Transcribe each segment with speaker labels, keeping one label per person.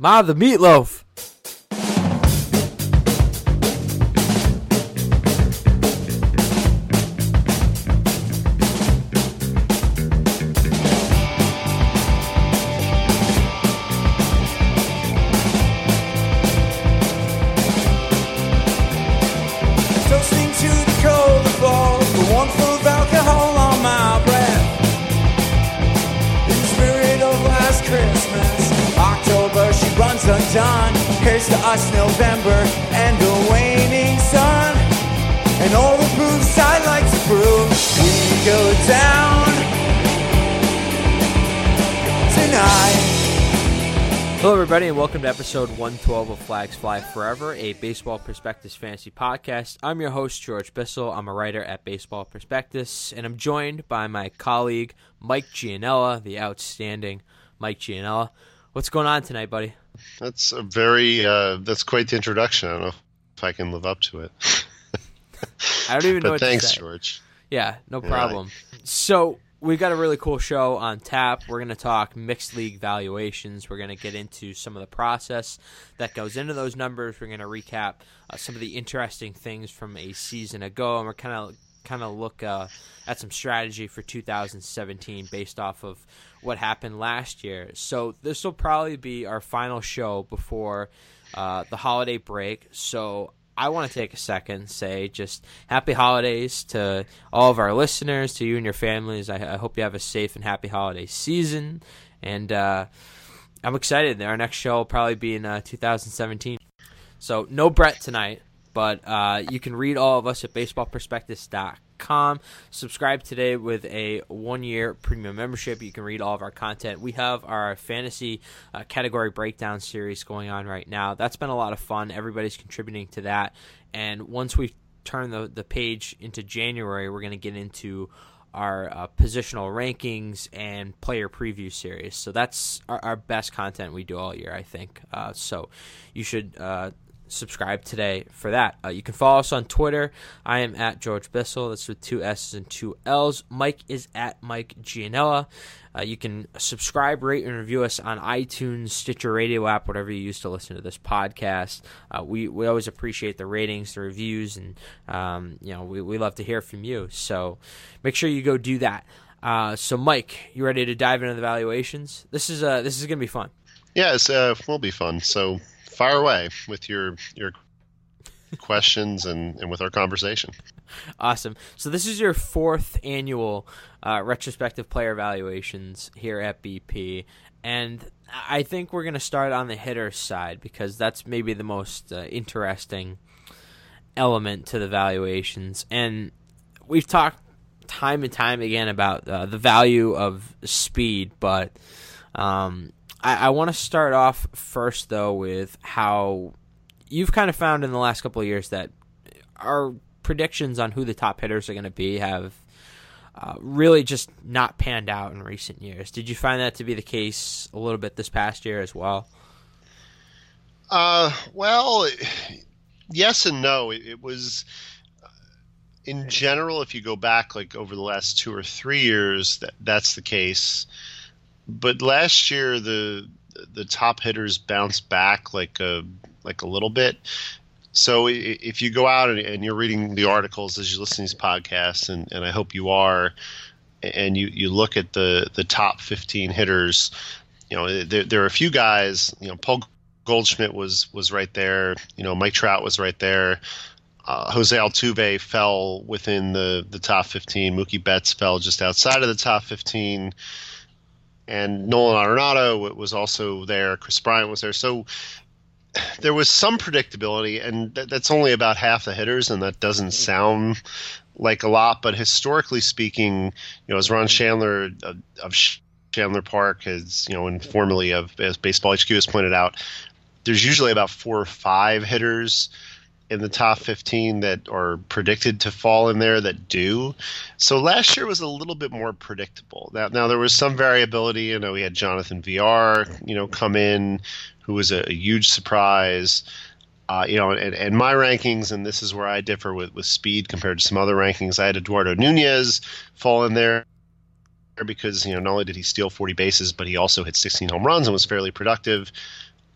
Speaker 1: Ma, the meatloaf.
Speaker 2: Toasting to the cold fall, the warmth of alcohol on my breath. In the spirit of last Christmas, October she runs undone. Here's to us November and the waning sun, and all the proofs I like to prove. We go down tonight.
Speaker 1: Hello, everybody, and welcome to episode 112 of Flags Fly Forever, a Baseball Prospectus fantasy podcast. I'm your host, George Bissell. I'm a writer at Baseball Prospectus, and I'm joined by my colleague, Mike Gianella, the outstanding Mike Gianella. What's going on tonight, buddy?
Speaker 3: That's a very, that's quite the introduction. I don't know if I can live up to it.
Speaker 1: I don't even know what
Speaker 3: thanks,
Speaker 1: to say.
Speaker 3: George.
Speaker 1: Yeah, no problem. So, we've got a really cool show on tap. We're going to talk mixed league valuations. We're going to get into some of the process that goes into those numbers. We're going to recap some of the interesting things from a season ago, and we're kind of look at some strategy for 2017 based off of what happened last year. So this will probably be our final show before the holiday break. So I want to take a second and say just happy holidays to all of our listeners, to you and your families. I hope you have a safe and happy holiday season. And I'm excited. Our next show will probably be in 2017. So no Brett tonight, but you can read all of us at baseballprospectus.com. Subscribe today with a 1-year premium membership. You can read all of our content. We have our fantasy category breakdown series going on right now. That's been a lot of fun. Everybody's contributing to that. And once we turn the page into January, we're going to get into our positional rankings and player preview series. So that's our best content we do all year, I think. So you should subscribe today for that. You can follow us on Twitter. I am at George Bissell. That's with 2 S's and 2 L's. Mike is at Mike Gianella. You can subscribe, rate, and review us on iTunes, Stitcher Radio app, whatever you use to listen to this podcast. We always appreciate the ratings, the reviews, and we love to hear from you. So make sure you go do that. So Mike, you ready to dive into the valuations? This is going to be fun.
Speaker 3: Yeah, it will be fun. So fire away with your questions and with our conversation.
Speaker 1: Awesome. So this is your 4th annual retrospective player evaluations here at BP, and I think we're going to start on the hitter side because that's maybe the most interesting element to the valuations. And we've talked time and time again about the value of speed, but I want to start off first, though, with how you've kind of found in the last couple of years that our predictions on who the top hitters are going to be have really just not panned out in recent years. Did you find that to be the case a little bit this past year as well?
Speaker 3: Well, yes and no. It was, in general, if you go back like over the last 2 or 3 years, that's the case. But last year, the top hitters bounced back like a little bit. So if you go out and you're reading the articles as you listen to these podcasts, and I hope you are, and you look at the top 15 hitters, there are a few guys. Paul Goldschmidt was right there. Mike Trout was right there. Jose Altuve fell within the top 15. Mookie Betts fell just outside of the top 15. And Nolan Arenado was also there. Chris Bryant was there. So there was some predictability, and that's only about half the hitters, and that doesn't sound like a lot. But historically speaking, as Ron Chandler of Chandler Park has, and formerly as Baseball HQ has pointed out, there's usually about 4 or 5 hitters in the top 15 that are predicted to fall in there that do. So last year was a little bit more predictable. Now there was some variability. We had Jonathan VR, come in, who was a huge surprise. And my rankings, and this is where I differ with speed compared to some other rankings, I had Eduardo Nunez fall in there because, not only did he steal 40 bases, but he also hit 16 home runs and was fairly productive.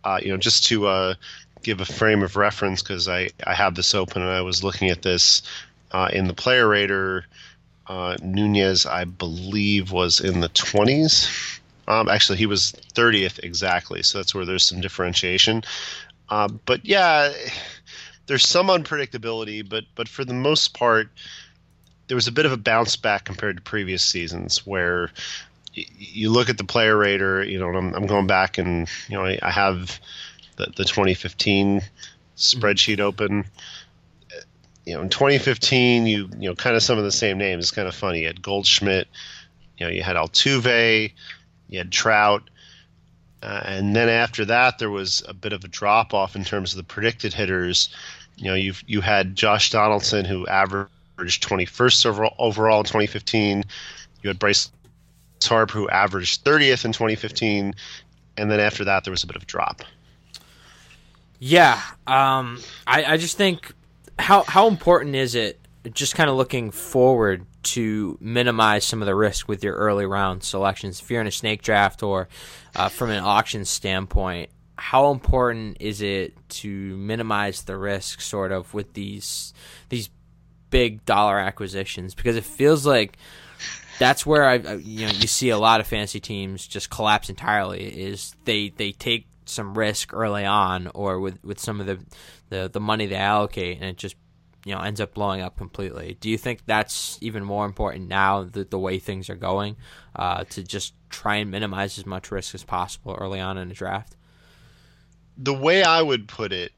Speaker 3: just to give a frame of reference, because I have this open and I was looking at this in the player rater. Nunez, I believe, was in the 20s. Actually, he was 30th exactly, so that's where there's some differentiation. But yeah, there's some unpredictability, but for the most part, there was a bit of a bounce back compared to previous seasons where you look at the player rater, and I'm going back and, I have the 2015 spreadsheet open. In 2015, you kind of some of the same names. It's kind of funny. You had Goldschmidt, you had Altuve, you had Trout, and then after that, there was a bit of a drop off in terms of the predicted hitters. You had Josh Donaldson, who averaged 21st overall in 2015. You had Bryce Harper, who averaged 30th in 2015, and then after that, there was a bit of a drop.
Speaker 1: Yeah, I just think how important is it, just kind of looking forward, to minimize some of the risk with your early round selections? If you're in a snake draft or from an auction standpoint, how important is it to minimize the risk sort of with these big dollar acquisitions? Because it feels like that's where you see a lot of fantasy teams just collapse entirely, is they take some risk early on or with some of the money they allocate, and it just ends up blowing up completely. Do you think that's even more important now, the way things are going, to just try and minimize as much risk as possible early on in a draft?
Speaker 3: The way I would put it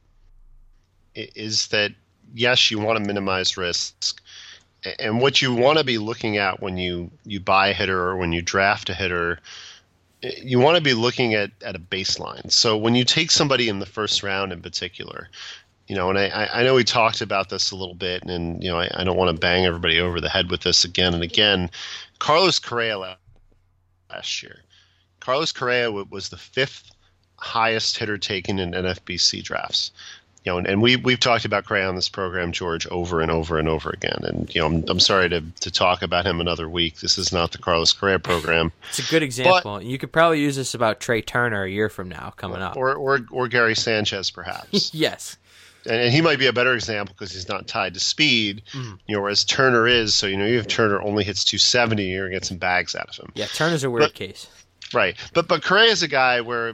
Speaker 3: is that, yes, you want to minimize risk. And what you want to be looking at when you buy a hitter or when you draft a hitter, you want to be looking at a baseline. So when you take somebody in the first round in particular, and I know we talked about this a little bit, and I don't want to bang everybody over the head with this again and again. Carlos Correa last year. Carlos Correa was the 5th highest hitter taken in NFBC drafts. And we've talked about Correa on this program, George, over and over and over again. And I'm sorry to talk about him another week. This is not the Carlos Correa program.
Speaker 1: It's a good example. But you could probably use this about Trey Turner a year from now coming up,
Speaker 3: or Gary Sanchez, perhaps.
Speaker 1: Yes.
Speaker 3: And he might be a better example because he's not tied to speed, whereas Turner is. So, if Turner only hits 270, you're going to get some bags out of him.
Speaker 1: Yeah, Turner's a weird case.
Speaker 3: Right. But Correa is a guy where,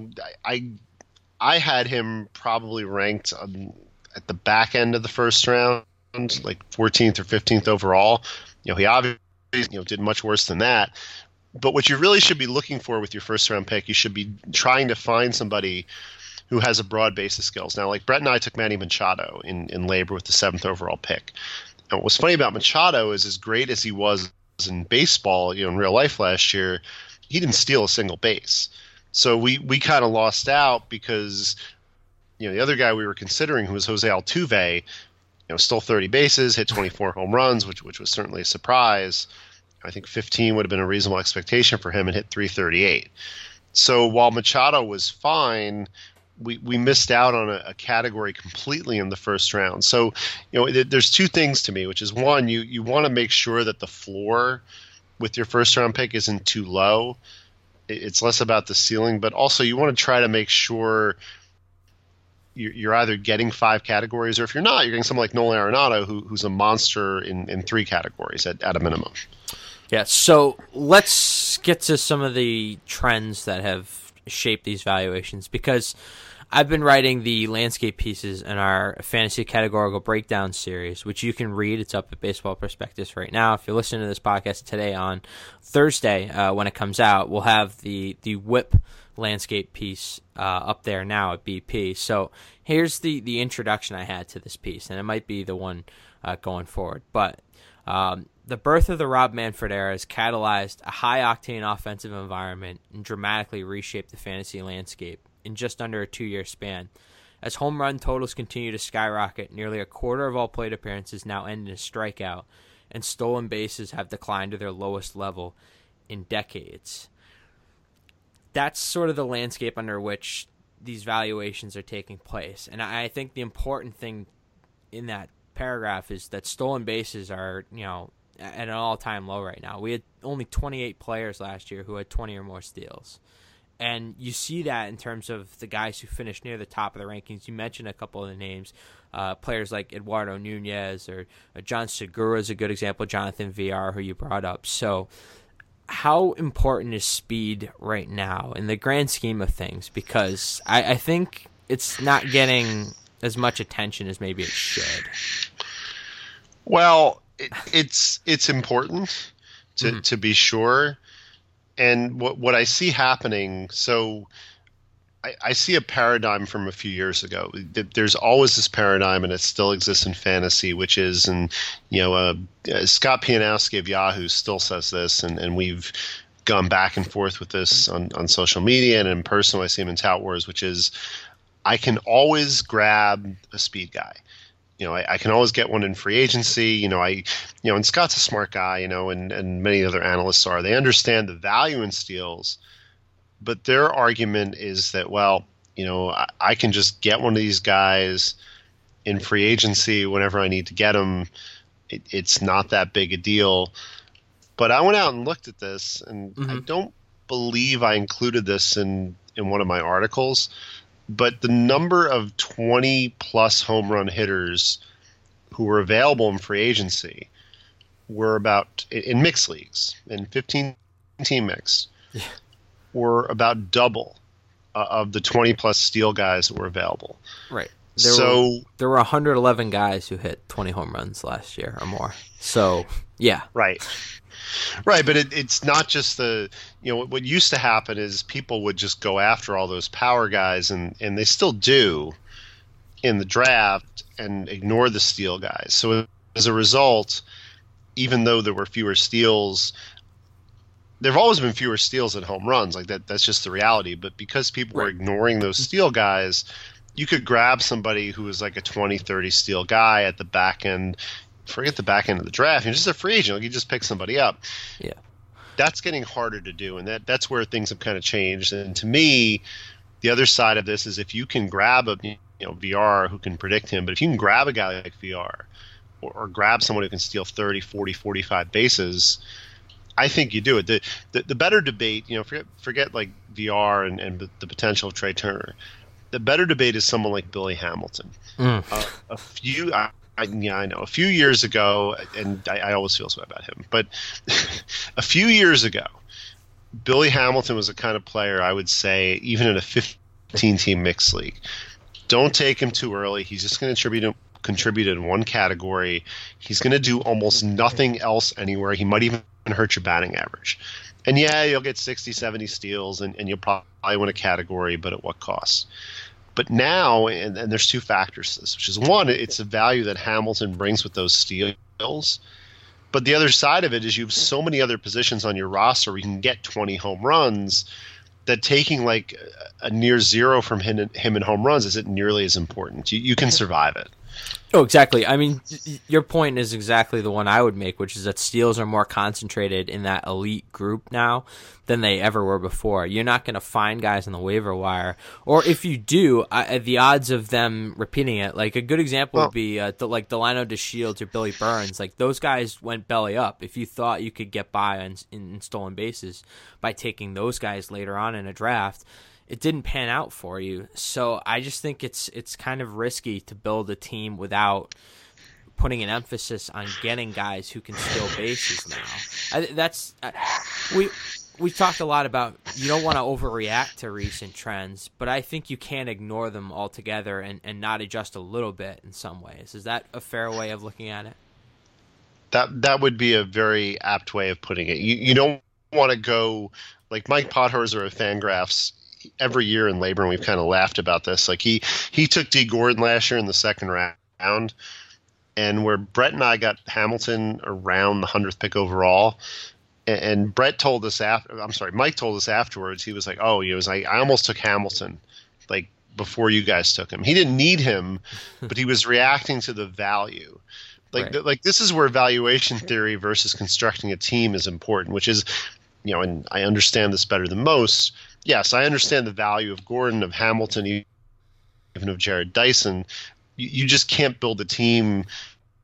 Speaker 3: I had him probably ranked at the back end of the first round, like 14th or 15th overall. He obviously did much worse than that. But what you really should be looking for with your first round pick, you should be trying to find somebody who has a broad base of skills. Now, like Brett and I took Manny Machado in labor with the 7th overall pick. And what was funny about Machado is, as great as he was in baseball, in real life last year, he didn't steal a single base. So we kind of lost out because, the other guy we were considering, who was Jose Altuve, stole 30 bases, hit 24 home runs, which was certainly a surprise. I think 15 would have been a reasonable expectation for him, and hit 338. So while Machado was fine, we missed out on a category completely in the first round. So, there's two things to me, which is, one, you want to make sure that the floor with your first round pick isn't too low. It's less about the ceiling, but also you want to try to make sure you're either getting 5 categories, or if you're not, you're getting someone like Nolan Arenado, who's a monster in 3 categories at a minimum.
Speaker 1: Yeah, so let's get to some of the trends that have shaped these valuations, because I've been writing the landscape pieces in our fantasy categorical breakdown series, which you can read. It's up at Baseball Prospectus right now. If you're listening to this podcast today on Thursday, when it comes out, we'll have the WHIP landscape piece up there now at BP. So here's the introduction I had to this piece, and it might be the one going forward. But the birth of the Rob Manfred era has catalyzed a high-octane offensive environment and dramatically reshaped the fantasy landscape in just under a 2-year span. As home run totals continue to skyrocket, nearly a quarter of all plate appearances now end in a strikeout, and stolen bases have declined to their lowest level in decades. That's sort of the landscape under which these valuations are taking place. And I think the important thing in that paragraph is that stolen bases are, at an all-time low right now. We had only 28 players last year who had 20 or more steals. And you see that in terms of the guys who finish near the top of the rankings. You mentioned a couple of the names, players like Eduardo Nunez or John Segura is a good example, Jonathan VR, who you brought up. So how important is speed right now in the grand scheme of things? Because I think it's not getting as much attention as maybe it should.
Speaker 3: Well, it's important to be sure. And what I see happening, so I see a paradigm from a few years ago. There's always this paradigm, and it still exists in fantasy, which is, and Scott Pianowski of Yahoo still says this, and we've gone back and forth with this on social media and in person. I see him in Tout Wars, which is, I can always grab a speed guy. I can always get one in free agency. And Scott's a smart guy, and many other analysts are. They understand the value in steals, but their argument is that, I can just get one of these guys in free agency whenever I need to get them. It's not that big a deal. But I went out and looked at this, and I don't believe I included this in one of my articles. But the number of 20-plus home run hitters who were available in free agency were about, in mixed leagues, in 15-team mix, were about double of the 20-plus steal guys that were available.
Speaker 1: Right. There were 111 guys who hit 20 home runs last year or more. So, yeah.
Speaker 3: Right. Right, but it's not just what used to happen is people would just go after all those power guys, and they still do in the draft, and ignore the steal guys. So as a result, even though there were fewer steals, there have always been fewer steals than home runs. Like that's just the reality. But because people were ignoring those steal guys, you could grab somebody who was like a 20, 30 steal guy at the back end. Forget the back end of the draft. You're just a free agent. You just pick somebody up.
Speaker 1: Yeah,
Speaker 3: that's getting harder to do, and that's where things have kind of changed. And to me, the other side of this is if you can grab a VR who can predict him, but if you can grab a guy like VR or grab someone who can steal 30, 40, 45 bases, I think you do it. The better debate, forget like VR and the potential of Trey Turner. The better debate is someone like Billy Hamilton. I know. A few years ago, and I always feel so about him, but a few years ago, Billy Hamilton was the kind of player I would say, even in a 15-team mixed league, don't take him too early. He's just going to contribute in one category. He's going to do almost nothing else anywhere. He might even hurt your batting average. And yeah, you'll get 60, 70 steals, and you'll probably win a category, but at what cost? But now, and there's two factors to this, which is one, it's the value that Hamilton brings with those steals. But the other side of it is you have so many other positions on your roster where you can get 20 home runs that taking like a near zero from him in home runs isn't nearly as important. You can survive it.
Speaker 1: Oh, exactly. I mean, your point is exactly the one I would make, which is that steals are more concentrated in that elite group now than they ever were before. You're not going to find guys on the waiver wire, or if you do, the odds of them repeating it, like a good example would be like Delino DeShields or Billy Burns. Like those guys went belly up. If you thought you could get by in stolen bases by taking those guys later on in a draft, it didn't pan out for you. So I just think it's kind of risky to build a team without putting an emphasis on getting guys who can steal bases now. We talked a lot about you don't want to overreact to recent trends, but I think you can't ignore them altogether and not adjust a little bit in some ways. Is that a fair way of looking at it?
Speaker 3: That would be a very apt way of putting it. You don't want to go like Mike Pothorzer of Fangraphs. Every year in labor, and we've kind of laughed about this. Like he took D. Gordon last year in the second round, and where Brett and I got Hamilton around the 100th pick overall, and Brett told us Mike told us afterwards. He was like, "Oh, I almost took Hamilton, like before you guys took him. He didn't need him, but he was reacting to the value." Like this is where valuation theory versus constructing a team is important, which is, and I understand this better than most. Yes, I understand the value of Gordon, of Hamilton, even of Jared Dyson. You just can't build a team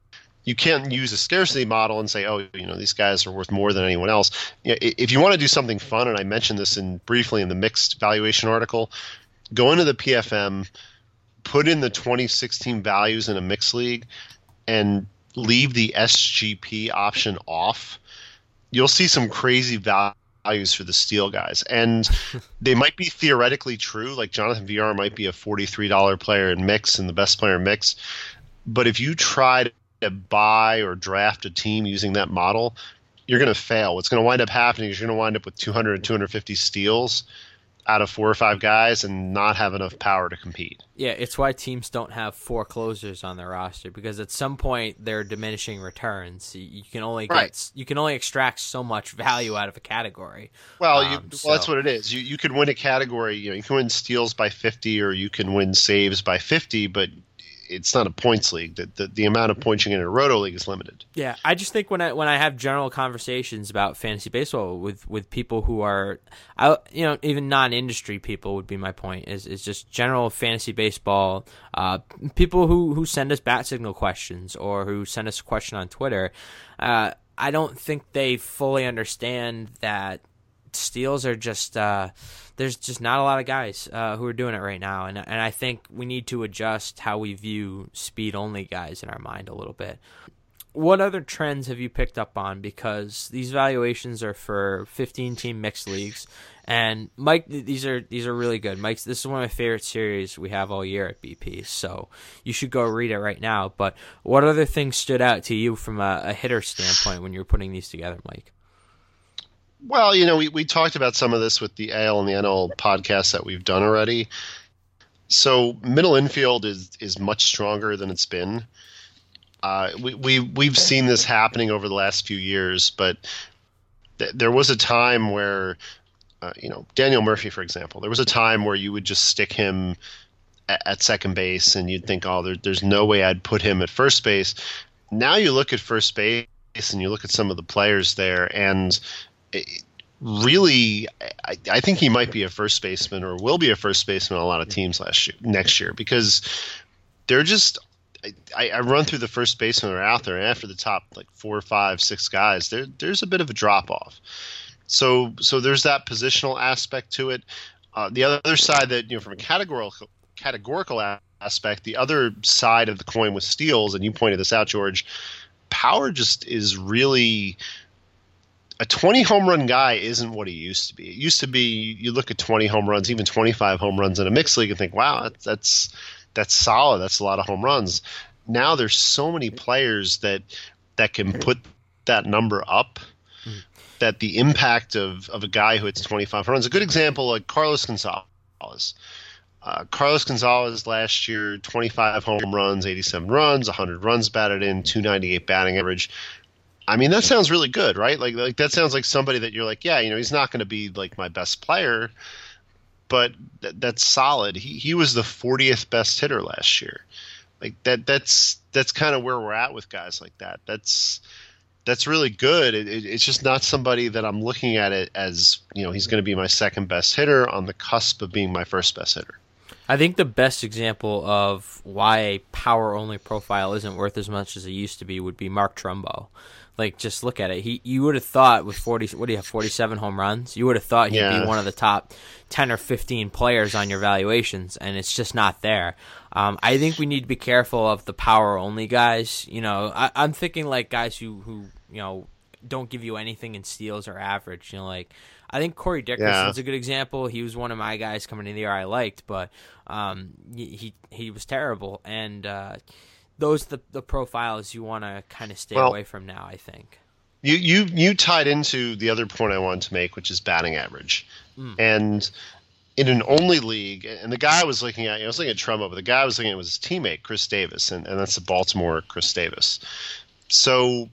Speaker 3: you can't use a scarcity model and say, oh, these guys are worth more than anyone else. If you want to do something fun, and I mentioned this briefly in the mixed valuation article, go into the PFM, put in the 2016 values in a mixed league, and leave the SGP option off. You'll see some crazy values for the steal guys, and they might be theoretically true. Like Jonathan VR might be a $43 player in mix and the best player in mix, but if you try to buy or draft a team using that model, you're going to fail. What's going to wind up happening is you're going to wind up with 200 and 250 steals out of 4 or 5 guys and not have enough power to compete.
Speaker 1: Yeah, it's why teams don't have 4 closers on their roster, because at some point they're diminishing returns. You can only extract so much value out of a category.
Speaker 3: Well, that's what it is. You could win a category. You can win steals by 50, or you can win saves by 50, but it's not a points league. The amount of points you get in a roto league is limited.
Speaker 1: Yeah, I just think when I have general conversations about fantasy baseball with people who are, even non-industry people would be my point, is just general fantasy baseball, people who send us bat signal questions or who send us a question on Twitter, I don't think they fully understand that steals are just there's just not a lot of guys who are doing it right now, and I think we need to adjust how we view speed only guys in our mind a little bit. What other trends have you picked up on? Because these valuations are for 15-team mixed leagues, and Mike, these are really good. Mike, this is one of my favorite series we have all year at BP, so you should go read it right now. But what other things stood out to you from a hitter standpoint when you were putting these together, Mike?
Speaker 3: Well, we talked about some of this with the AL and the NL podcasts that we've done already. So middle infield is much stronger than it's been. We've seen this happening over the last few years, but there was a time where, Daniel Murphy, for example, there was a time where you would just stick him at second base, and you'd think, oh, there's no way I'd put him at first base. Now you look at first base and you look at some of the players there, and really, I think he might be a first baseman or will be a first baseman on a lot of teams next year, because they're just – I run through the first basemen that are out there, and after the top 4, 5, 6 guys, there's a bit of a drop-off. So there's that positional aspect to it. The other side that, from a categorical aspect, the other side of the coin with steals, and you pointed this out, George, power just is really – a 20 home run guy isn't what he used to be. It used to be you look at 20 home runs, even 25 home runs in a mixed league, and think, wow, that's solid. That's a lot of home runs. Now there's so many players that can put that number up, that the impact of a guy who hits 25 runs. A good example, like Carlos Gonzalez. Carlos Gonzalez last year, 25 home runs, 87 runs, 100 runs batted in, 298 batting average. I mean, that sounds really good, right? Like that sounds like somebody that you're like, yeah, he's not going to be like my best player, but that's solid. He was the 40th best hitter last year. Like that's kind of where we're at with guys like that. That's really good. It's just not somebody that I'm looking at it as, he's going to be my second best hitter on the cusp of being my first best hitter.
Speaker 1: I think the best example of why a power-only profile isn't worth as much as it used to be would be Mark Trumbo. Like, just look at it. You would have thought with 47 home runs? You would have thought he'd be one of the top 10 or 15 players on your valuations, and it's just not there. I think we need to be careful of the power-only guys. I'm thinking like guys who don't give you anything in steals or average. I think Corey Dickerson's a good example. He was one of my guys coming into the year I liked, but he was terrible. And those are the profiles you want to kind of stay away from now, I think.
Speaker 3: You tied into the other point I wanted to make, which is batting average. And in an only league, and the guy I was looking at, I was looking at Trumbo, but the guy I was looking at was his teammate, Chris Davis, and that's the Baltimore Chris Davis. So,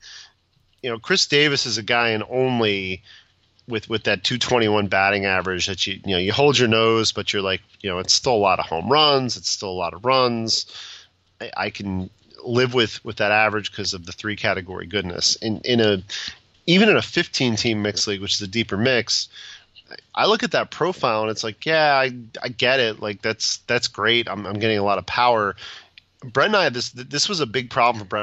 Speaker 3: Chris Davis is a guy in only with that 221 batting average that you hold your nose, but you're like, it's still a lot of home runs, it's still a lot of runs. I can live with that average because of the 3 category goodness. Even in a 15-team mixed league, which is a deeper mix, I look at that profile and it's like, yeah, I get it. Like that's great. I'm getting a lot of power. Brett and I, this was a big problem for Brett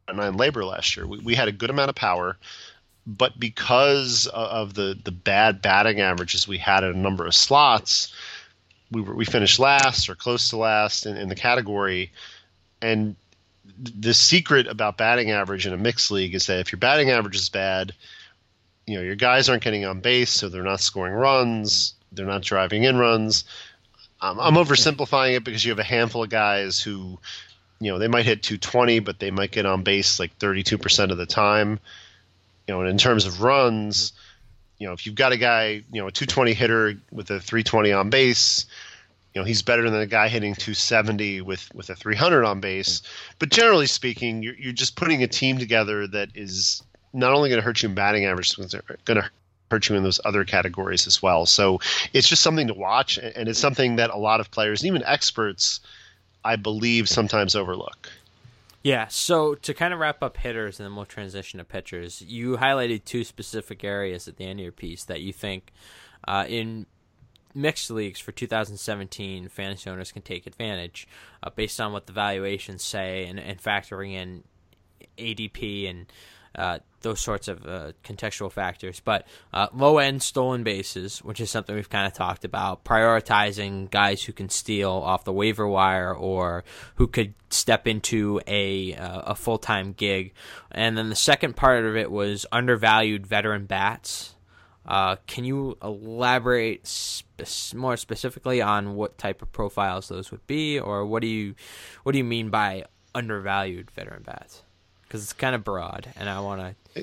Speaker 3: .9 labor last year. We had a good amount of power, but because of the bad batting averages we had in a number of slots, we finished last or close to last in the category. And the secret about batting average in a mixed league is that if your batting average is bad, your guys aren't getting on base, so they're not scoring runs, they're not driving in runs. I'm oversimplifying it because you have a handful of guys who, they might hit 220, but they might get on base like 32% of the time. And in terms of runs, if you've got a guy, a 220 hitter with a 320 on base, he's better than a guy hitting 270 with a 300 on base. But generally speaking, you're just putting a team together that is not only going to hurt you in batting average, it's going to hurt you in those other categories as well. So it's just something to watch, and it's something that a lot of players, even experts, I believe, sometimes overlook.
Speaker 1: Yeah, so to kind of wrap up hitters, and then we'll transition to pitchers, you highlighted two specific areas at the end of your piece that you think in mixed leagues for 2017 fantasy owners can take advantage based on what the valuations say and factoring in ADP and those sorts of contextual factors. But low-end stolen bases, which is something we've kind of talked about, prioritizing guys who can steal off the waiver wire or who could step into a full-time gig. And then the second part of it was undervalued veteran bats. Can you elaborate more specifically on what type of profiles those would be, or what do you mean by undervalued veteran bats? Because it's kind of broad, and I want to.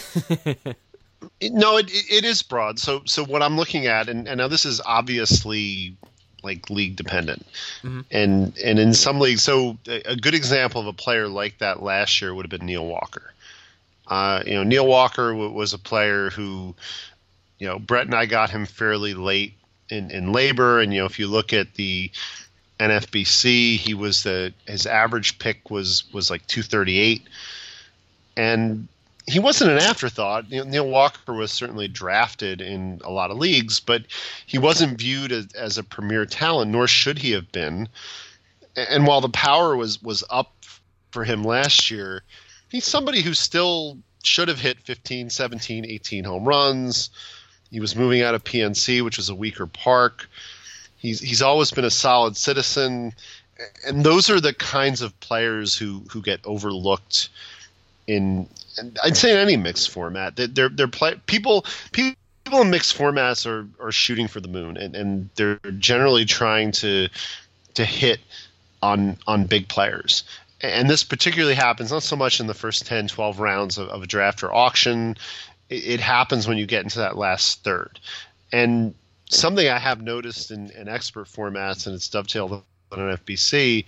Speaker 3: No, it is broad. So what I'm looking at, and now this is obviously like league dependent, mm-hmm. and in some leagues, so a good example of a player like that last year would have been Neil Walker. Neil Walker was a player who. Brett and I got him fairly late in labor, and if you look at the NFBC, his average pick was like 238, and he wasn't an afterthought. Neil Walker was certainly drafted in a lot of leagues, but he wasn't viewed as a premier talent, nor should he have been. And while the power was up for him last year, he's somebody who still should have hit 15, 17, 18 home runs. He was moving out of PNC, which was a weaker park. He's always been a solid citizen, and those are the kinds of players who get overlooked in, and I'd say in any mixed format. People in mixed formats are shooting for the moon, and they're generally trying to hit on big players. And this particularly happens not so much in the first 10, 12 rounds of a draft or auction. It happens when you get into that last third. And something I have noticed in expert formats, and it's dovetailed on FBC,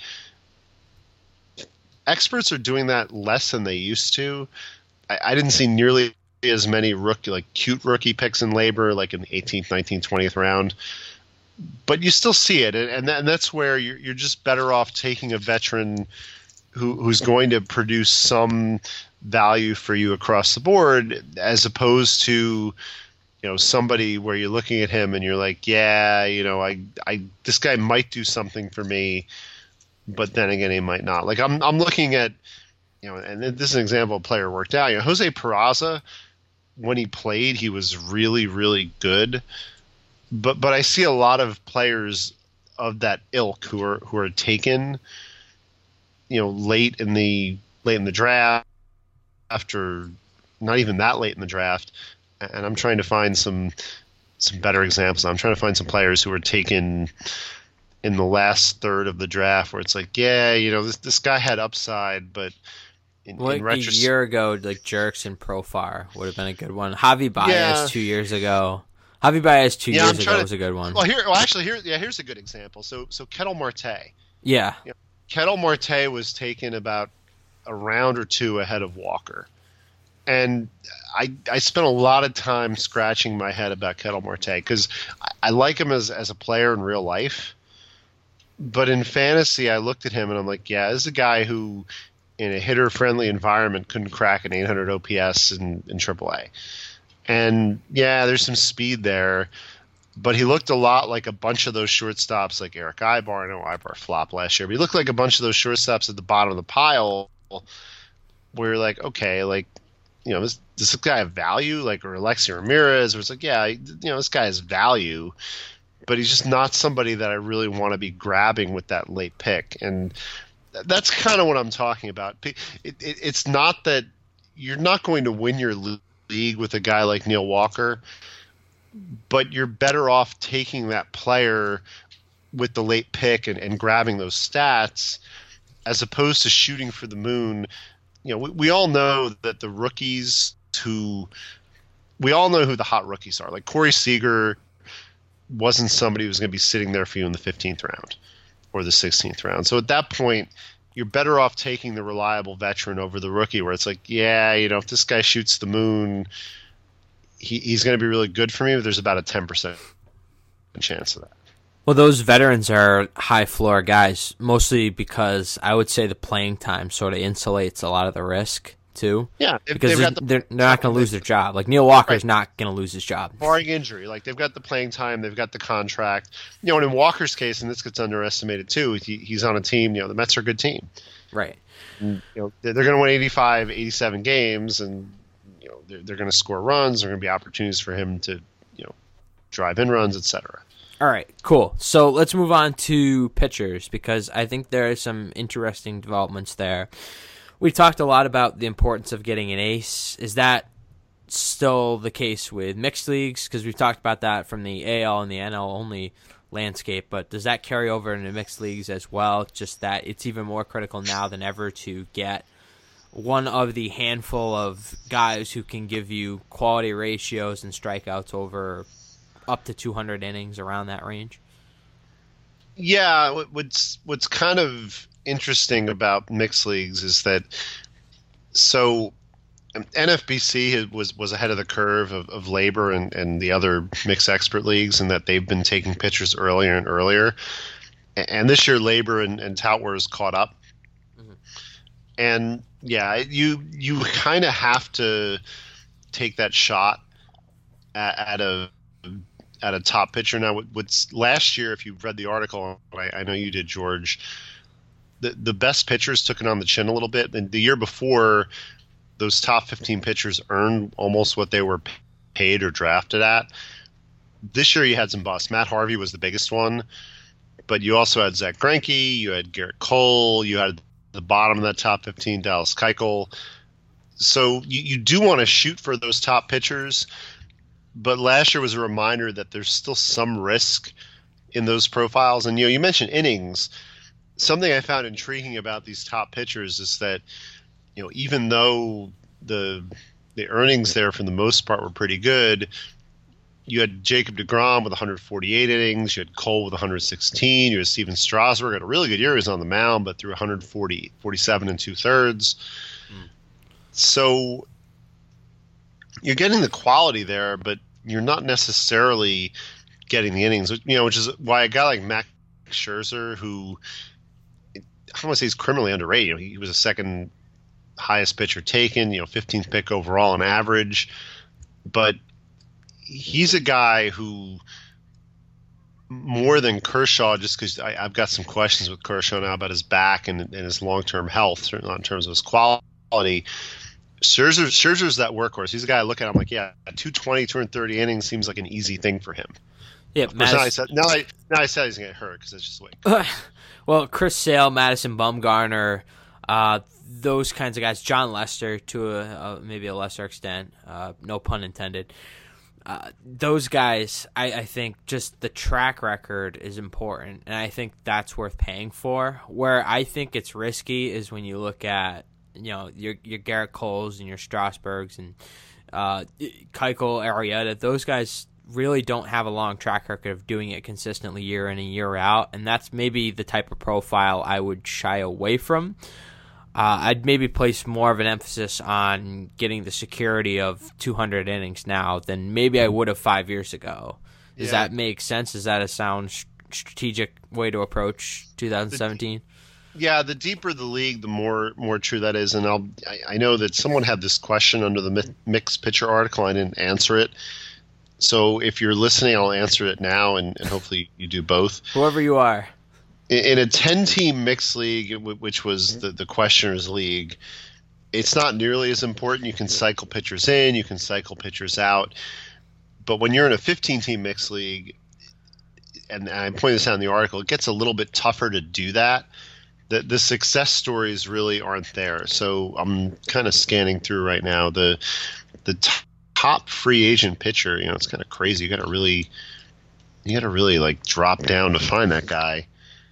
Speaker 3: experts are doing that less than they used to. I didn't see nearly as many cute rookie picks in labor, like in the 18th, 19th, 20th round. But you still see it, and that's where you're just better off taking a veteran who's going to produce some value for you across the board, as opposed to somebody where you're looking at him and you're like, yeah, I this guy might do something for me, but then again he might not. Like I'm looking at and this is an example of a player worked out. Jose Peraza, when he played, he was really, really good, but I see a lot of players of that ilk who are taken late in the draft, after not even that late in the draft, and I'm trying to find some better examples. I'm trying to find some players who were taken in the last third of the draft where it's like, yeah, this guy had upside, but in retrospect,
Speaker 1: a year ago, like Jerks and Profar would have been a good one. Javi Baez 2 years ago. Javi Baez 2 years ago was a good one.
Speaker 3: Here's a good example. So Ketel Marte.
Speaker 1: Yeah.
Speaker 3: Ketel Marte was taken about a round or two ahead of Walker. And I spent a lot of time scratching my head about Ketel Marte because I like him as a player in real life. But in fantasy, I looked at him and I'm like, yeah, this is a guy who in a hitter-friendly environment couldn't crack an 800 OPS in AAA. And, yeah, there's some speed there. But he looked a lot like a bunch of those shortstops like Eric Ibar. I know Ibar flopped last year. But he looked like a bunch of those shortstops at the bottom of the pile where you're like, okay, like, does this guy have value? Like, or Alexi Ramirez, where it's like, yeah, this guy has value, but he's just not somebody that I really want to be grabbing with that late pick. And that's kind of what I'm talking about. It's not that you're not going to win your league with a guy like Neil Walker, but you're better off taking that player with the late pick and grabbing those stats as opposed to shooting for the moon. We all know that the rookies we all know who the hot rookies are. Like Corey Seager wasn't somebody who was going to be sitting there for you in the 15th round or the 16th round. So at that point, you're better off taking the reliable veteran over the rookie where it's like, yeah, if this guy shoots the moon, he's going to be really good for me, but there's about a 10% chance of that.
Speaker 1: Well, those veterans are high floor guys, mostly because I would say the playing time sort of insulates a lot of the risk too.
Speaker 3: Yeah,
Speaker 1: because they're not going to lose their job. Like Neil Walker's not going to lose his job,
Speaker 3: barring injury. Like they've got the playing time, they've got the contract. And in Walker's case, and this gets underestimated too, he's on a team. The Mets are a good team,
Speaker 1: right?
Speaker 3: And, they're going to win 85, 87 games, and they're going to score runs. There are going to be opportunities for him to drive in runs, etc.
Speaker 1: All right, cool. So let's move on to pitchers because I think there are some interesting developments there. We talked a lot about the importance of getting an ace. Is that still the case with mixed leagues? Because we've talked about that from the AL and the NL only landscape, but does that carry over into mixed leagues as well? Just that it's even more critical now than ever to get one of the handful of guys who can give you quality ratios and strikeouts over up to 200 innings, around that range.
Speaker 3: Yeah, what's kind of interesting about mixed leagues is that NFBC was ahead of the curve of labor and the other mixed expert leagues, in that they've been taking pitchers earlier and earlier. And this year, labor and tout wars caught up. Mm-hmm. And yeah, you kind of have to take that shot at a top pitcher. Now, what's last year, if you read the article, I know you did, George, the best pitchers took it on the chin a little bit. And the year before, those top 15 pitchers earned almost what they were paid or drafted at. This year you had some busts. Matt Harvey was the biggest one, but you also had Zach Greinke, you had Garrett Cole, you had the bottom of that top 15, Dallas Keuchel. So you do want to shoot for those top pitchers, but last year was a reminder that there's still some risk in those profiles. And you mentioned innings. Something I found intriguing about these top pitchers is that even though the earnings there for the most part were pretty good, you had Jacob deGrom with 148 innings, you had Cole with 116, you had Steven Strasburg had a really good year. He was on the mound, but threw 147 and 2/3. So you're getting the quality there, but you're not necessarily getting the innings, which is why a guy like Max Scherzer, who I don't want to say he's criminally underrated. He was a second highest pitcher taken, 15th pick overall on average, but he's a guy who, more than Kershaw, just because I've got some questions with Kershaw now about his back and his long-term health, certainly not in terms of his quality. Scherzer's that workhorse. He's a guy I look at, I'm like, yeah, 220, 230 innings seems like an easy thing for him.
Speaker 1: Yeah,
Speaker 3: now I said he's going to get hurt because that's just the way.
Speaker 1: Well, Chris Sale, Madison Bumgarner, those kinds of guys, John Lester to maybe a lesser extent, no pun intended. Those guys, I think just the track record is important, and I think that's worth paying for. Where I think it's risky is when you look at your Garrett Coles and your Strasburgs and Keuchel, Arrieta. Those guys really don't have a long track record of doing it consistently year in and year out, and that's maybe the type of profile I would shy away from. I'd maybe place more of an emphasis on getting the security of 200 innings now than maybe I would have 5 years ago. Does that make sense? Is that a sound strategic way to approach 2017?
Speaker 3: Yeah, the deeper the league, the more true that is. And I know that someone had this question under the mixed pitcher article. I didn't answer it. So if you're listening, I'll answer it now, and hopefully you do both.
Speaker 1: Whoever you are. In
Speaker 3: a 10-team mixed league, which was the questioner's league, it's not nearly as important. You can cycle pitchers in, you can cycle pitchers out. But when you're in a 15-team mixed league, and I point this out in the article, it gets a little bit tougher to do that. The success stories really aren't there. So I'm kind of scanning through right now the top free agent pitcher. It's kind of crazy. You got to really like drop down to find that guy.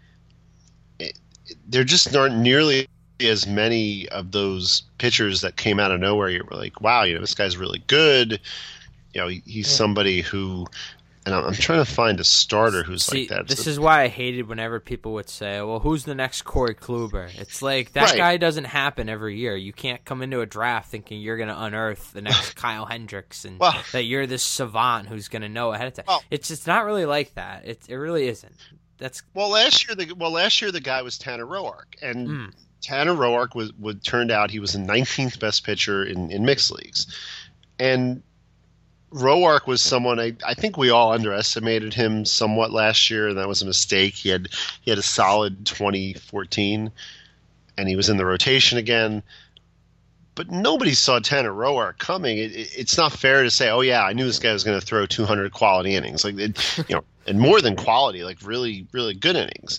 Speaker 3: There just aren't nearly as many of those pitchers that came out of nowhere. You're like, wow, this guy's really good. He's somebody who. And I'm trying to find a starter who's like that.
Speaker 1: This is why I hated whenever people would say, well, who's the next Corey Kluber? It's like, that guy doesn't happen every year. You can't come into a draft thinking you're going to unearth the next Kyle Hendricks and that you're this savant who's going to know ahead of time. Well, it's not really like that. It really isn't.
Speaker 3: Last year the guy was Tanner Roark. And Tanner Roark turned out he was the 19th best pitcher in mixed leagues. And Roark was someone I think we all underestimated him somewhat last year, and that was a mistake. He had a solid 2014, and he was in the rotation again. But nobody saw Tanner Roark coming. It's not fair to say, oh yeah, I knew this guy was going to throw 200 quality innings, and more than quality, like really, really good innings.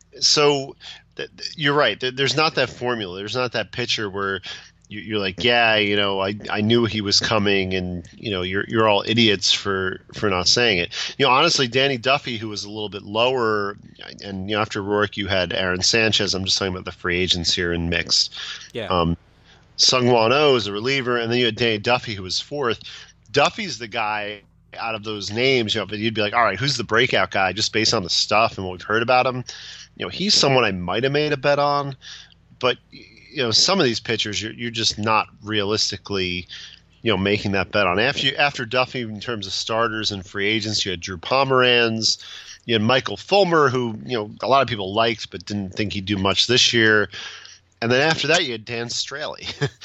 Speaker 3: So you're right. There's not that formula. There's not that pitcher where you're like, yeah, I knew he was coming, and you're all idiots for not saying it. Honestly, Danny Duffy, who was a little bit lower, and after Roark, you had Aaron Sanchez. I'm just talking about the free agents here in mixed.
Speaker 1: Yeah.
Speaker 3: Sungwon Oh is a reliever, and then you had Danny Duffy, who was fourth. Duffy's the guy out of those names, but you'd be like, all right, who's the breakout guy? Just based on the stuff and what we've heard about him, he's someone I might have made a bet on, but. Some of these pitchers, you're just not realistically, making that bet on. After Duffy, in terms of starters and free agents, you had Drew Pomeranz, you had Michael Fulmer, who a lot of people liked but didn't think he'd do much this year, and then after that you had Dan Straley.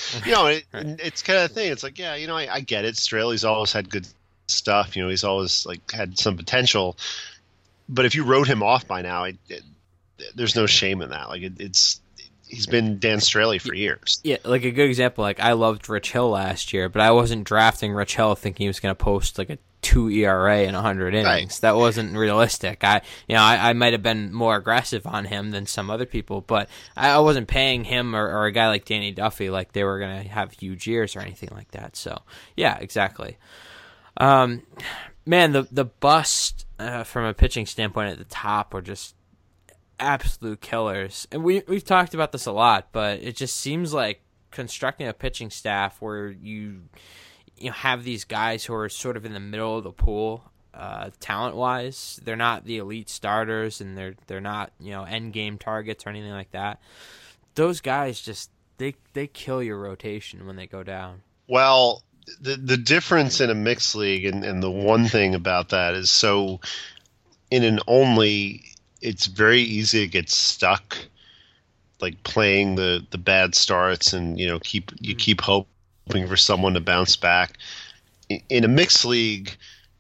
Speaker 3: It's kind of thing. It's like, yeah, I get it. Straley's always had good stuff. He's always had some potential, but if you wrote him off by now, there's no shame in that. He's been Dan Straley for years. Yeah,
Speaker 1: like a good example, I loved Rich Hill last year, but I wasn't drafting Rich Hill thinking he was going to post a 2 ERA in 100 innings. Right. That wasn't realistic. I might have been more aggressive on him than some other people, but I wasn't paying him or a guy like Danny Duffy like they were going to have huge years or anything like that. So, yeah, exactly. Man, the bust from a pitching standpoint at the top were just absolute killers, and we've talked about this a lot, but it just seems like constructing a pitching staff where you have these guys who are sort of in the middle of the pool, talent wise. They're not the elite starters, and they're not end game targets or anything like that. Those guys just they kill your rotation when they go down.
Speaker 3: Well, the difference in a mixed league, and the one thing about that is, so in an only, it's very easy to get stuck, playing the bad starts, and keep hoping for someone to bounce back. In a mixed league,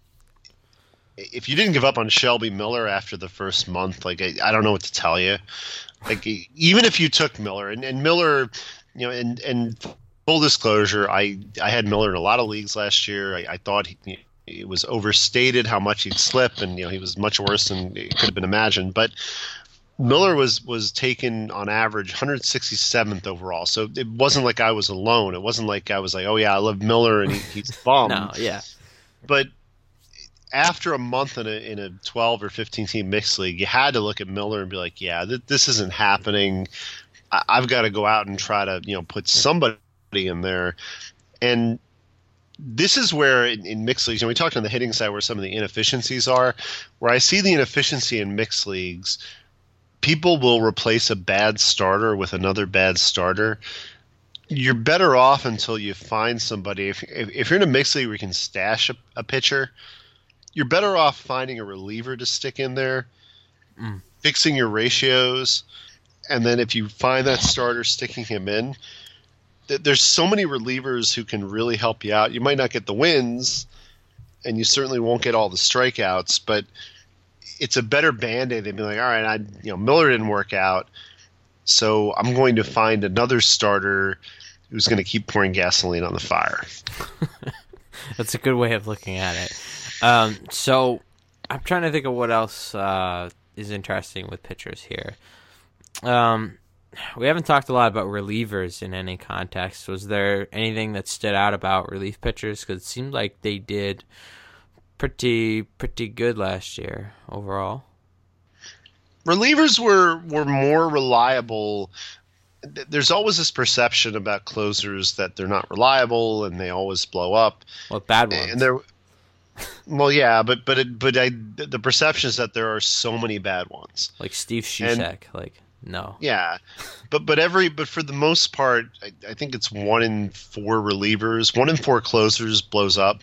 Speaker 3: if you didn't give up on Shelby Miller after the first month, I don't know what to tell you. Even if you took Miller and Miller, and full disclosure, I had Miller in a lot of leagues last year. I thought it was overstated how much he'd slip, and he was much worse than it could have been imagined. But Miller was taken on average 167th overall, so it wasn't like I was alone. It wasn't like I was like, oh yeah, I love Miller and he's bummed.
Speaker 1: No, yeah.
Speaker 3: But after a month in a 12 or 15 team mixed league, you had to look at Miller and be like, yeah, this isn't happening. I've got to go out and try to put somebody in there. And this is where in mixed leagues, we talked on the hitting side where some of the inefficiencies are, where I see the inefficiency in mixed leagues. People will replace a bad starter with another bad starter. You're better off until you find somebody. If you're in a mixed league where you can stash a pitcher, you're better off finding a reliever to stick in there, fixing your ratios, and then if you find that starter, sticking him in. There's so many relievers who can really help you out. You might not get the wins, and you certainly won't get all the strikeouts, but it's a better Band-Aid than be like, all right, Miller didn't work out, so I'm going to find another starter who's going to keep pouring gasoline on the fire.
Speaker 1: That's a good way of looking at it. So I'm trying to think of what else is interesting with pitchers here. We haven't talked a lot about relievers in any context. Was there anything that stood out about relief pitchers? Because it seemed like they did pretty good last year overall.
Speaker 3: Relievers were more reliable. There's always this perception about closers that they're not reliable and they always blow up.
Speaker 1: Well, bad ones.
Speaker 3: And well, yeah, but the perception is that there are so many bad ones.
Speaker 1: Like Steve Shusek, no.
Speaker 3: Yeah, but for the most part, I think it's 1 in 4 relievers, 1 in 4 closers blows up,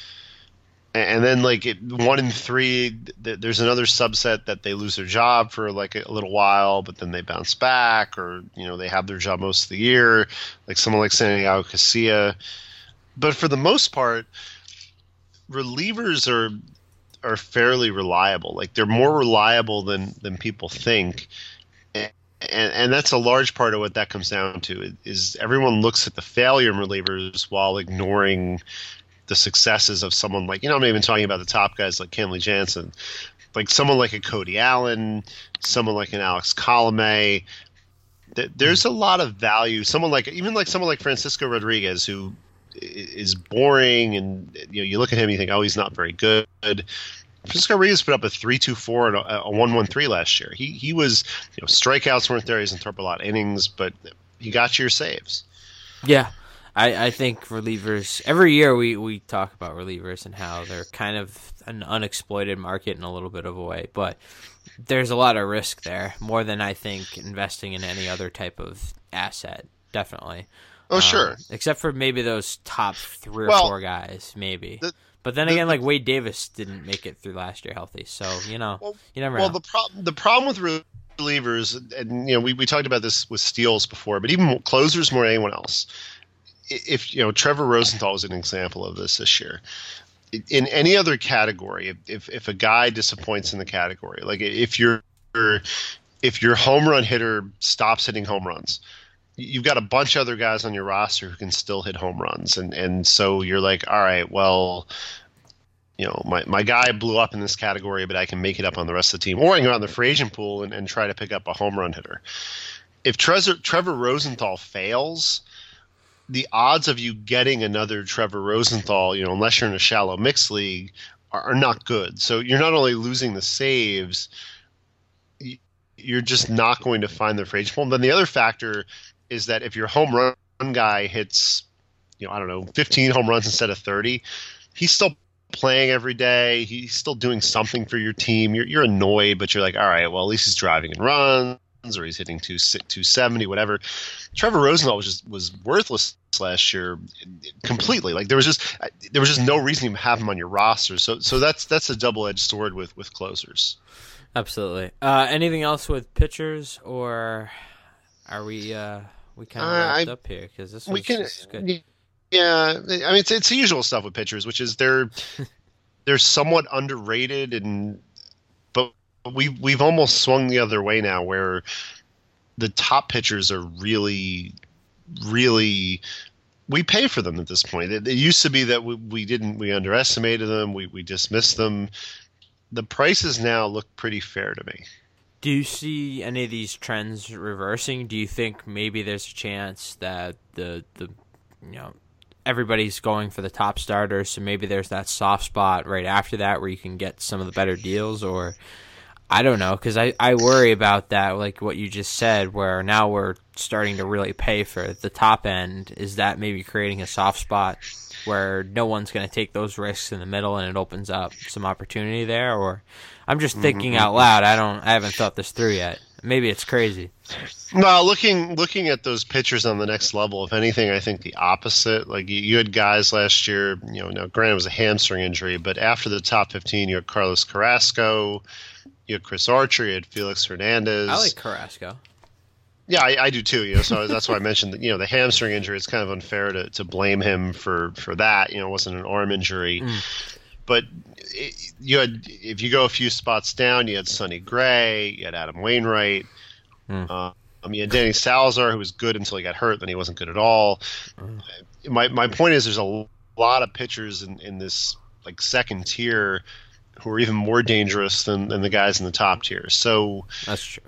Speaker 3: and then 1 in 3, there's another subset that they lose their job for a little while, but then they bounce back, or they have their job most of the year, like someone like Santiago Casilla. But for the most part, relievers are fairly reliable. Like they're more reliable than people think. And that's a large part of what that comes down to is everyone looks at the failure in relievers while ignoring the successes of someone like, I'm not even talking about the top guys like Kenley Jansen, like someone like a Cody Allen, someone like an Alex Colomé. There's a lot of value. Someone like Francisco Rodriguez, who is boring, and you look at him and you think, oh, he's not very good. Francisco Rodriguez put up a 3.24 and a 1.13 last year. He was, strikeouts weren't there. He doesn't throw up a lot of innings, but he got you your saves.
Speaker 1: Yeah, I think relievers, every year we talk about relievers and how they're kind of an unexploited market in a little bit of a way, but there's a lot of risk there, more than I think investing in any other type of asset, definitely.
Speaker 3: Oh, sure.
Speaker 1: Except for maybe those top 3 or 4 guys, maybe. But then again, Wade Davis didn't make it through last year healthy, so you never know.
Speaker 3: Well, the problem with relievers, and we talked about this with Steals before, but even closers more than anyone else. If Trevor Rosenthal was an example of this year. In any other category, if a guy disappoints in the category, like if your home run hitter stops hitting home runs, you've got a bunch of other guys on your roster who can still hit home runs. And so you're like, all right, well, my guy blew up in this category, but I can make it up on the rest of the team. Or I can go out in the free agent pool and try to pick up a home run hitter. If Trevor Rosenthal fails, the odds of you getting another Trevor Rosenthal, unless you're in a shallow mixed league, are not good. So you're not only losing the saves, you're just not going to find the free agent pool. And then the other factor is that if your home run guy hits, 15 home runs instead of 30, he's still playing every day. He's still doing something for your team. You're annoyed, but you're like, all right, well, at least he's driving in runs or he's hitting 270, whatever. Trevor Rosenthal was worthless last year completely. Like there was just no reason to have him on your roster. So that's a double-edged sword with closers.
Speaker 1: Absolutely. Anything else with pitchers, or are we kind of wrapped up here? Because this is good.
Speaker 3: Yeah, I mean it's the usual stuff with pitchers, which is they're somewhat underrated, but we've almost swung the other way now, where the top pitchers are really, really, we pay for them at this point. It used to be that we underestimated them, we dismissed them. The prices now look pretty fair to me.
Speaker 1: Do you see any of these trends reversing? Do you think maybe there's a chance that the everybody's going for the top starters, so maybe there's that soft spot right after that where you can get some of the better deals? Or I don't know, because I worry about that, like what you just said, where now we're starting to really pay for the top end. Is that maybe creating a soft spot where no one's going to take those risks in the middle and it opens up some opportunity there? Or I'm just thinking out loud. I haven't thought this through yet. Maybe it's crazy.
Speaker 3: No, looking at those pitchers on the next level, if anything, I think the opposite. Like you had guys last year, now granted it was a hamstring injury, but after the top 15, you had Carlos Carrasco, you had Chris Archer, you had Felix Hernandez.
Speaker 1: I like Carrasco.
Speaker 3: Yeah, I do too. So that's why I mentioned that. The hamstring injury. It's kind of unfair to blame him for that. It wasn't an arm injury, but if you go a few spots down, you had Sonny Gray, you had Adam Wainwright. I mean, Danny Salazar, who was good until he got hurt, then he wasn't good at all. My point is, there's a lot of pitchers in this like second tier who are even more dangerous than the guys in the top tier. So
Speaker 1: that's true.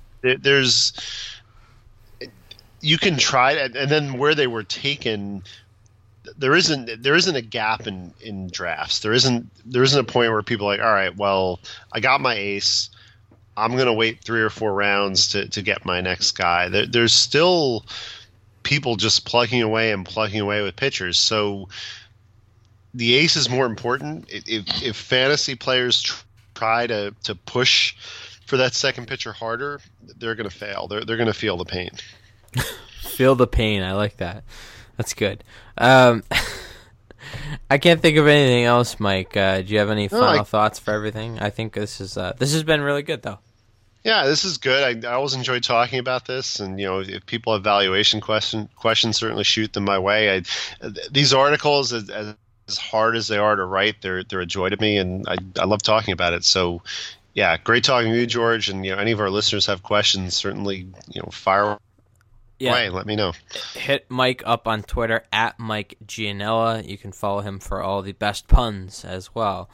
Speaker 3: You can try, and then where they were taken, there isn't a gap in drafts. There isn't a point where people are like, all right, well, I got my ace. I'm going to wait 3 or 4 rounds to get my next guy. There's still people just plugging away with pitchers. So the ace is more important. If fantasy players try to push for that second pitcher harder, they're going to fail. They're going to feel the pain.
Speaker 1: Feel the pain. I like that. That's good. I can't think of anything else, Mike. Do you have any final thoughts for everything? I think this has been really good, though. Yeah,
Speaker 3: this is good. I always enjoy talking about this, and if people have valuation questions, certainly shoot them my way. These articles, as hard as they are to write, they're a joy to me, and I love talking about it. So, yeah, great talking to you, George. And any of our listeners have questions, certainly fire away. Let me know.
Speaker 1: Hit Mike up on Twitter at Mike Gianella. You can follow him for all the best puns as well.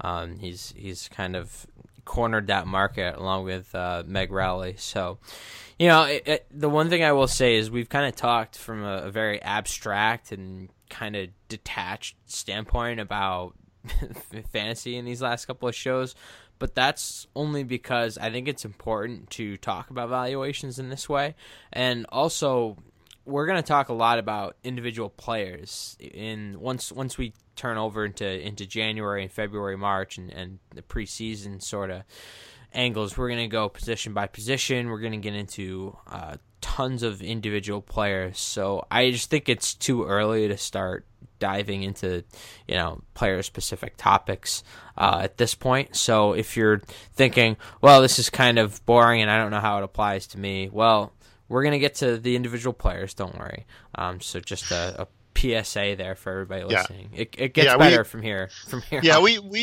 Speaker 1: He's kind of cornered that market along with Meg Rowley. So, the one thing I will say is we've kind of talked from a very abstract and kind of detached standpoint about fantasy in these last couple of shows, but that's only because I think it's important to talk about valuations in this way. And also, we're going to talk a lot about individual players once we turn over into January and February, March, and the preseason sort of angles. We're going to go position by position. We're going to get into tons of individual players. So I just think it's too early to start diving into player-specific topics at this point. So if you're thinking, well, this is kind of boring and I don't know how it applies to me, well, we're going to get to the individual players, don't worry. So just a PSA there for everybody listening. Yeah. It gets better from here.
Speaker 3: Yeah,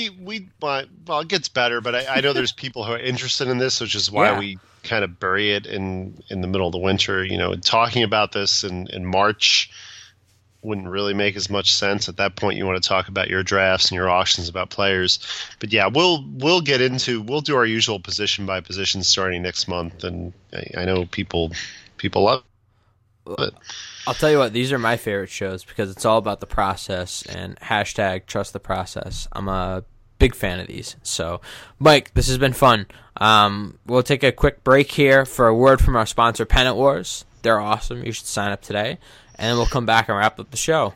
Speaker 3: well, it gets better, but I know there's people who are interested in this, which is why we kind of bury it in the middle of the winter. Talking about this in March wouldn't really make as much sense. At that point, you want to talk about your drafts and your auctions about players. But yeah, we'll do our usual position by position starting next month, and I know people love it.
Speaker 1: I'll tell you what, these are my favorite shows because it's all about the process and # trust the process. I'm a big fan of these. So, Mike, this has been fun. We'll take a quick break here for a word from our sponsor, Pennant Wars. They're awesome. You should sign up today. And then we'll come back and wrap up the show.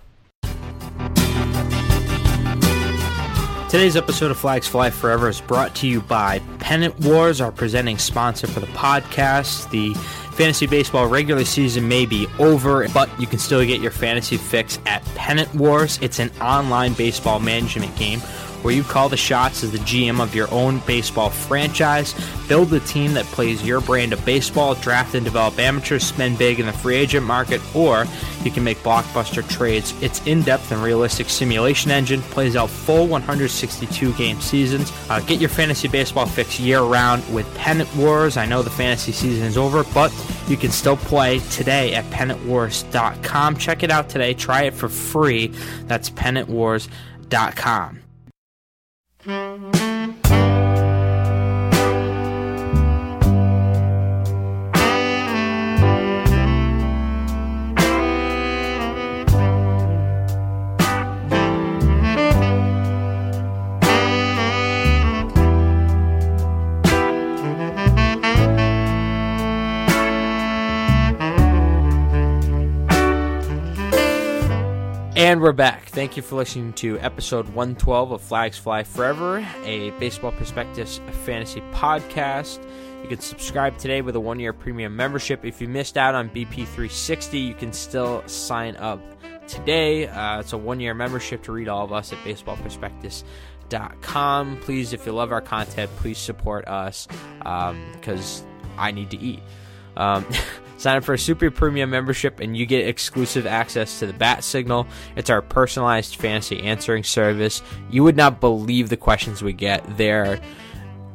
Speaker 1: Today's episode of Flags Fly Forever is brought to you by Pennant Wars, our presenting sponsor for the podcast. The fantasy baseball regular season may be over, but you can still get your fantasy fix at Pennant Wars. It's an online baseball management game where you call the shots as the GM of your own baseball franchise, build a team that plays your brand of baseball, draft and develop amateurs, spend big in the free agent market, or you can make blockbuster trades. Its in-depth and realistic simulation engine plays out full 162-game seasons. Get your fantasy baseball fix year-round with Pennant Wars. I know the fantasy season is over, but you can still play today at PennantWars.com. Check it out today. Try it for free. That's PennantWars.com. And we're back. Thank you for listening to episode 112 of Flags Fly Forever, a Baseball Perspectives fantasy podcast. You can subscribe today with a 1-year premium membership. If you missed out on BP360, you can still sign up today. It's a 1-year membership to read all of us at baseballperspectives.com. Please, if you love our content, please support us because I need to eat. Sign up for a super premium membership and you get exclusive access to the Bat Signal. It's our personalized fantasy answering service. You would not believe the questions we get. They're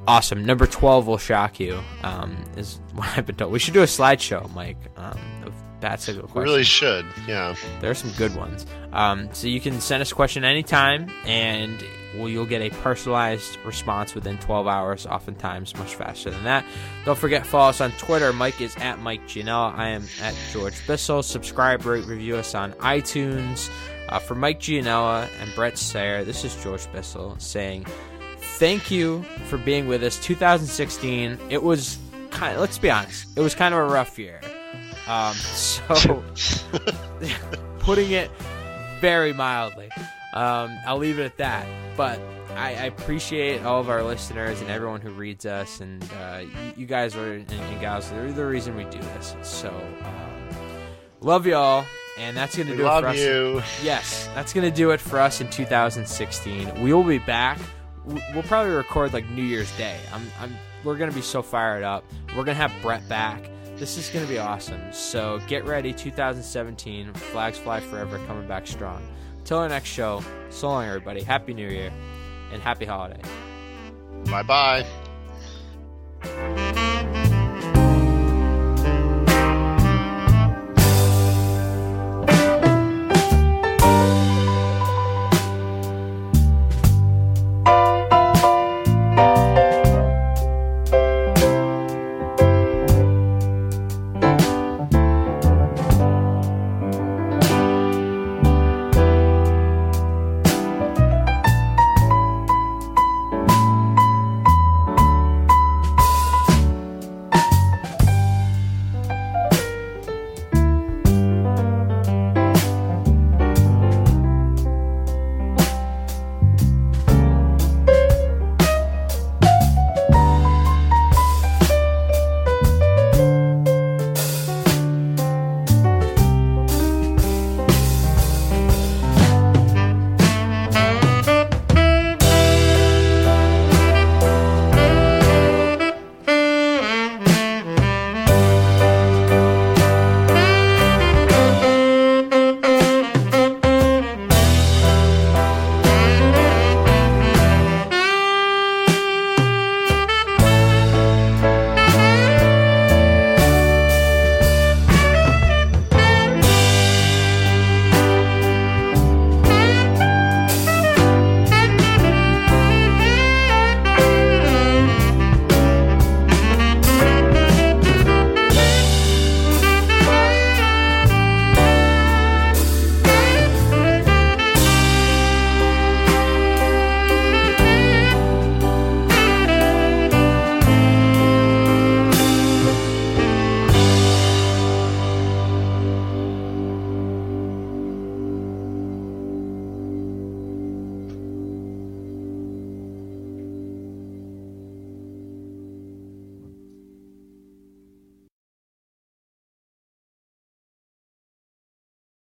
Speaker 1: Awesome. Number 12 will shock you, is what I've been told. We should do a slideshow, Mike, of Bat Signal questions.
Speaker 3: We really should, yeah.
Speaker 1: There are some good ones. So you can send us a question anytime, and you'll get a personalized response within 12 hours, oftentimes much faster than that. Don't forget, follow us on Twitter. Mike is at Mike Gianella. I am at George Bissell. Subscribe, rate, review us on iTunes. For Mike Gianella and Brett Sayre, this is George Bissell saying thank you for being with us. 2016, it was kind of, let's be honest, it was kind of a rough year. So putting it very mildly, I'll leave it at that. But I appreciate all of our listeners and everyone who reads us, and you guys are and gals are the reason we do this. So love y'all, and that's gonna do it for us.
Speaker 3: Love you.
Speaker 1: Yes, that's gonna do it for us in 2016. We will be back. We'll probably record like New Year's Day. We're gonna be so fired up. We're gonna have Brett back. This is going to be awesome. So get ready, 2017, Flags Fly Forever, coming back strong. Till our next show, so long, everybody. Happy New Year, and happy holiday.
Speaker 3: Bye-bye.